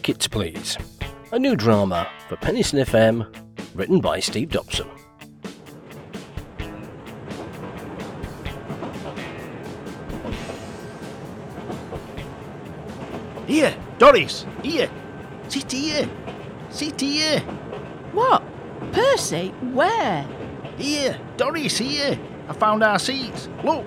Tickets Please, a new drama for Penistone FM, written by Steve Dobson. Here, Doris, here. Sit here. Sit here. What? Percy? Where? Here, Doris, here. I found our seats. Look.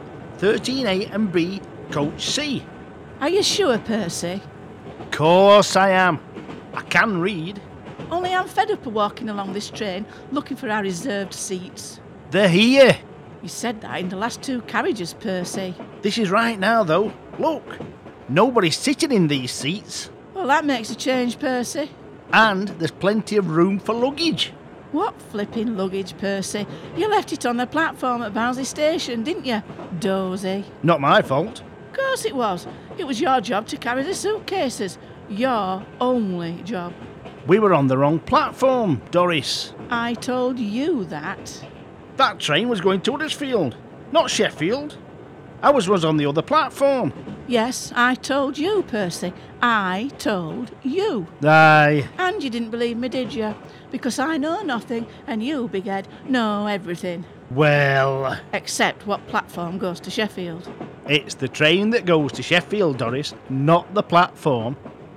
13A and B, coach C. Are you sure, Percy? Course I am. I can read. Only I'm fed up of walking along this train looking for our reserved seats. They're here. You said that in the last two carriages, Percy. This is right now, though. Look. Nobody's sitting in these seats. Well, that makes a change, Percy. And there's plenty of room for luggage. What flipping luggage, Percy? You left it on the platform at Barnsley Station, didn't you? Dozy. Not my fault. Of course it was. It was your job to carry the suitcases. Your only job. We were on the wrong platform, Doris. I told you that. That train was going to Huddersfield, not Sheffield. Ours was on the other platform. Yes, I told you, Percy. I told you. Aye. And you didn't believe me, did you? Because I know nothing, and you, big head, know everything. Well... Except what platform goes to Sheffield. It's the train that goes to Sheffield, Doris, not the platform.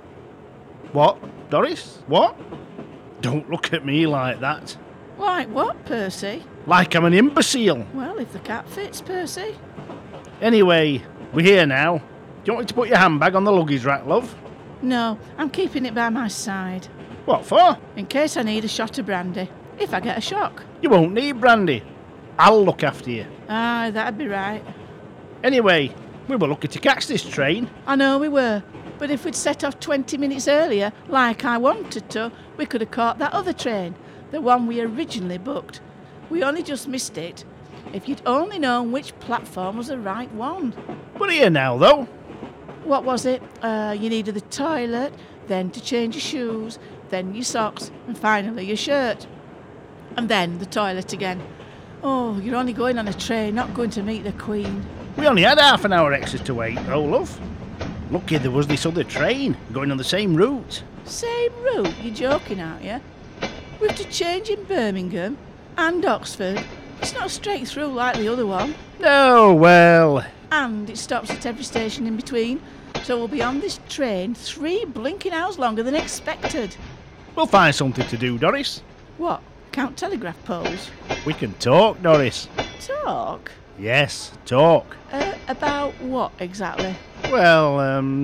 What, Doris? What? Don't look at me like that. Like what, Percy? Like I'm an imbecile. Well, if the cat fits, Percy. Anyway, we're here now. Do you want me to put your handbag on the luggage rack, love? No, I'm keeping it by my side. What for? In case I need a shot of brandy. If I get a shock. You won't need brandy. I'll look after you. Aye, that'd be right. Anyway, we were lucky to catch this train. I know we were. But if we'd set off 20 minutes earlier, like I wanted to, we could have caught that other train. The one we originally booked. We only just missed it. If you'd only known which platform was the right one. We're here now, though. What was it? You needed the toilet, then to change your shoes, then your socks, and finally your shirt. And then the toilet again. Oh, you're only going on a train, not going to meet the Queen. We only had half an hour extra to wait, though, love. Lucky there was this other train going on the same route. Same route? You're joking, aren't you? We've to change in Birmingham and Oxford. It's not straight through like the other one. No, well... And it stops at every station in between, so we'll be on this train 3 blinking hours longer than expected. We'll find something to do, Doris. What? Count telegraph poles? We can talk, Doris. Talk? Yes, talk. About what exactly? Well,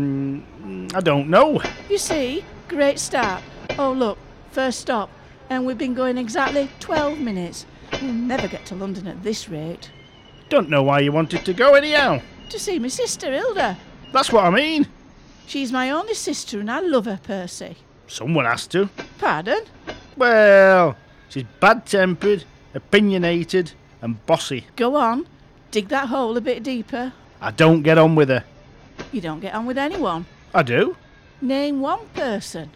I don't know. You see? Great start. Oh, look, first stop. And we've been going exactly 12 minutes. We'll never get to London at this rate. Don't know why you wanted to go anyhow. To see my sister, Hilda. That's what I mean. She's my only sister and I love her, Percy. Someone has to. Pardon? Well, she's bad-tempered, opinionated and bossy. Go on. Dig that hole a bit deeper. I don't get on with her. You don't get on with anyone. I do. Name one person.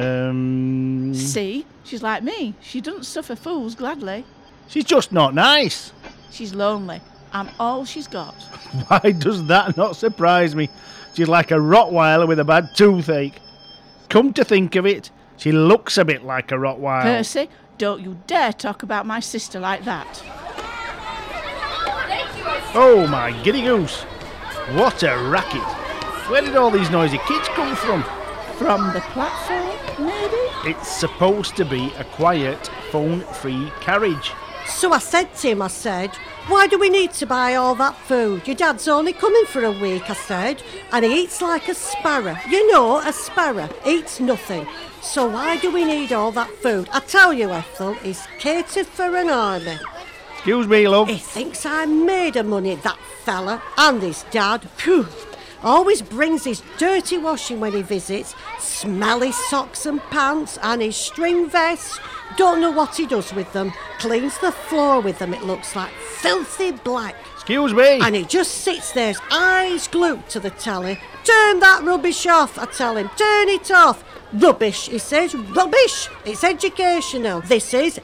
See? She's like me. She doesn't suffer fools gladly. She's just not nice. She's lonely. I'm all she's got. Why does that not surprise me? She's like a Rottweiler with a bad toothache. Come to think of it, she looks a bit like a Rottweiler. Percy, don't you dare talk about my sister like that. Oh my giddy goose. What a racket. Where did all these noisy kids come from? From the platform, maybe? It's supposed to be a quiet, phone-free carriage. So I said to him, why do we need to buy all that food? Your dad's only coming for a week, I said, and he eats like a sparrow. You know, a sparrow eats nothing. So why do we need all that food? I tell you, Ethel, he's catered for an army. Excuse me, love. He thinks I'm made of money, that fella, and his dad. Phew. Always brings his dirty washing when he visits, smelly socks and pants, and his string vests. Don't know what he does with them. Cleans the floor with them, it looks like. Filthy black. Excuse me. And he just sits there, his eyes glued to the telly. Turn that rubbish off, I tell him. Turn it off. Rubbish, he says. Rubbish. It's educational. This is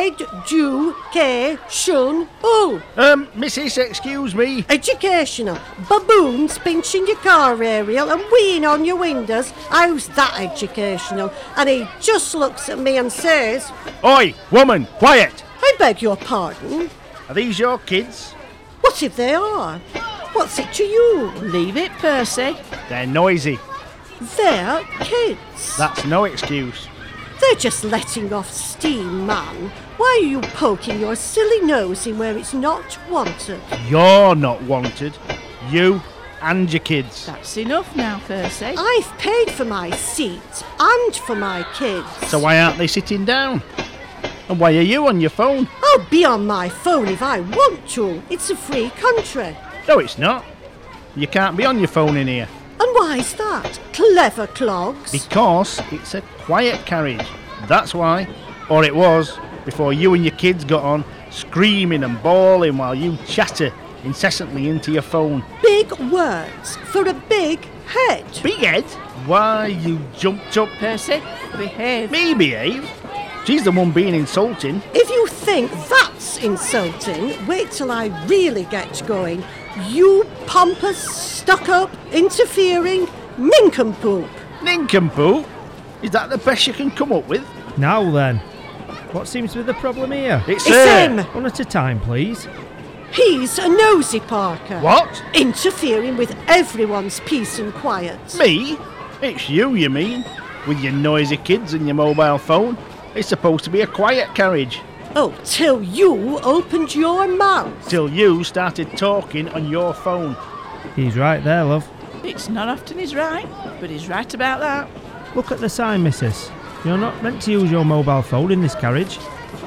ed-ju-ca-shun. Oh, Mrs, excuse me. educational. Baboons pinching your car aerial and weeing on your windows. How's that educational? And he just looks at me and says, Oi, woman, quiet. I beg your pardon. Are these your kids? What if they are? What's it to you? Leave it, Percy. They're noisy. They're kids. That's no excuse. They're just letting off steam, man. Why are you poking your silly nose in where it's not wanted? You're not wanted. You and your kids. That's enough now, Percy. I've paid for my seat and for my kids. So why aren't they sitting down? And why are you on your phone? I'll be on my phone if I want to. It's a free country. No, it's not. You can't be on your phone in here. And why's that? Clever clogs. Because it's a quiet carriage. That's why. Or it was, before you and your kids got on, screaming and bawling while you chatter incessantly into your phone. Big words for a big head. Big head? Why, you jumped up. Percy, behave. Me behave? She's the one being insulting. If you think that's insulting, wait till I really get going. You pompous, stuck-up, interfering nincompoop. Nincompoop? Is that the best you can come up with? Now then, what seems to be the problem here? It's him. One at a time, please. He's a nosy Parker. What? Interfering with everyone's peace and quiet. Me? It's you mean? With your noisy kids and your mobile phone. It's supposed to be a quiet carriage. Oh, till you opened your mouth. Till you started talking on your phone. He's right there, love. It's not often he's right, but he's right about that. Look at the sign, missus. You're not meant to use your mobile phone in this carriage.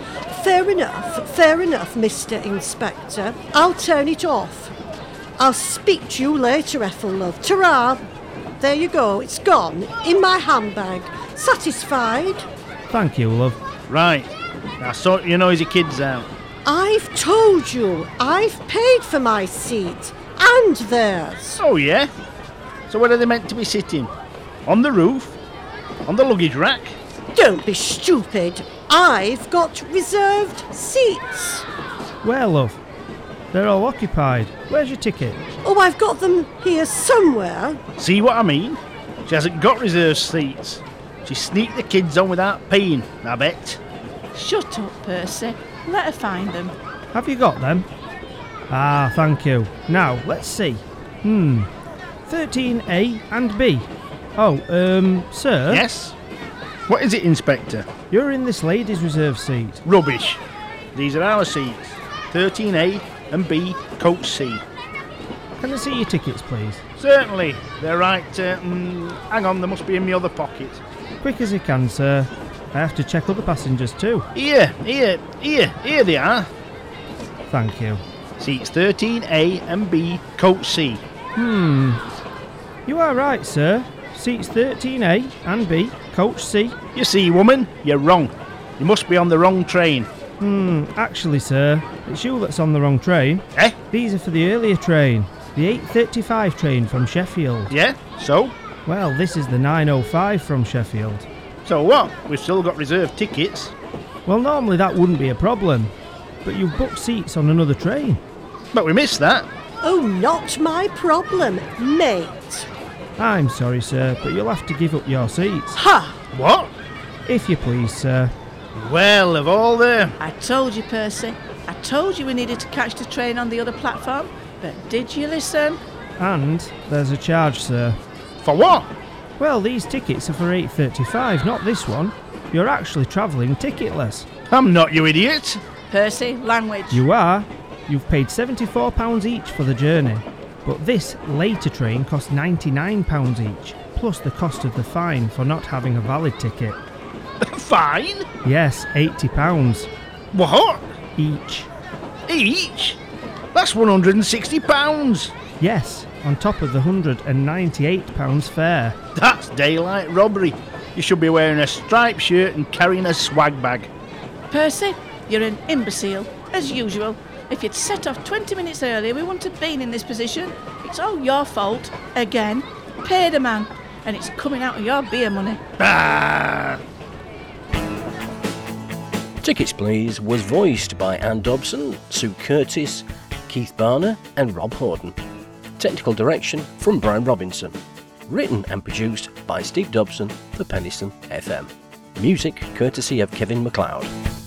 Fair enough, Mr. Inspector. I'll turn it off. I'll speak to you later, Ethel, love. Ta-ra. There you go, it's gone. In my handbag. Satisfied? Thank you, love. Right. Now sort your noisy kids out. I've told you, I've paid for my seat. And theirs. Oh, yeah? So where are they meant to be sitting? On the roof? On the luggage rack? Don't be stupid. I've got reserved seats. Where, love? They're all occupied. Where's your ticket? Oh, I've got them here somewhere. See what I mean? She hasn't got reserved seats. She sneaked the kids on without paying, I bet. Shut up, Percy. Let her find them. Have you got them? Ah, thank you. Now, let's see. 13A and B. Oh, sir? Yes? What is it, Inspector? You're in this lady's reserve seat. Rubbish. These are our seats. 13A and B, coach C. Can I see your tickets, please? Certainly. They're right. Hang on, they must be in my other pocket. Quick as you can, sir. I have to check other passengers too. Here they are. Thank you. Seats 13A and B, coach C. You are right, sir. Seats 13A and B, coach C. You see, woman, you're wrong. You must be on the wrong train. Actually, sir, it's you that's on the wrong train. Eh? These are for the earlier train, the 8:35 train from Sheffield. Yeah? So? Well, this is the 9:05 from Sheffield. So what? We've still got reserved tickets. Well, normally that wouldn't be a problem, but you've booked seats on another train. But we missed that. Oh, not my problem, mate. I'm sorry, sir, but you'll have to give up your seats. Ha! What? If you please, sir. Well, of all the... I told you, Percy. I told you we needed to catch the train on the other platform. But did you listen? And there's a charge, sir. For what? Well, these tickets are for 8:35, not this one. You're actually travelling ticketless. I'm not, you idiot. Percy, language. You are. You've paid £74 each for the journey. But this later train costs £99 each, plus the cost of the fine for not having a valid ticket. Fine? Yes, £80 What? each. Each? That's £160. Yes, on top of the £198 fare. That's daylight robbery. You should be wearing a striped shirt and carrying a swag bag. Percy, you're an imbecile, as usual. If you'd set off 20 minutes earlier, we wouldn't have been in this position. It's all your fault, again. Pay the man. and it's coming out of your beer money. Ah! Tickets Please was voiced by Ann Dobson, Sue Curtis, Keith Barner and Rob Horden. Technical direction from Brian Robinson. Written and produced by Steve Dobson for Penistone FM. Music courtesy of Kevin MacLeod.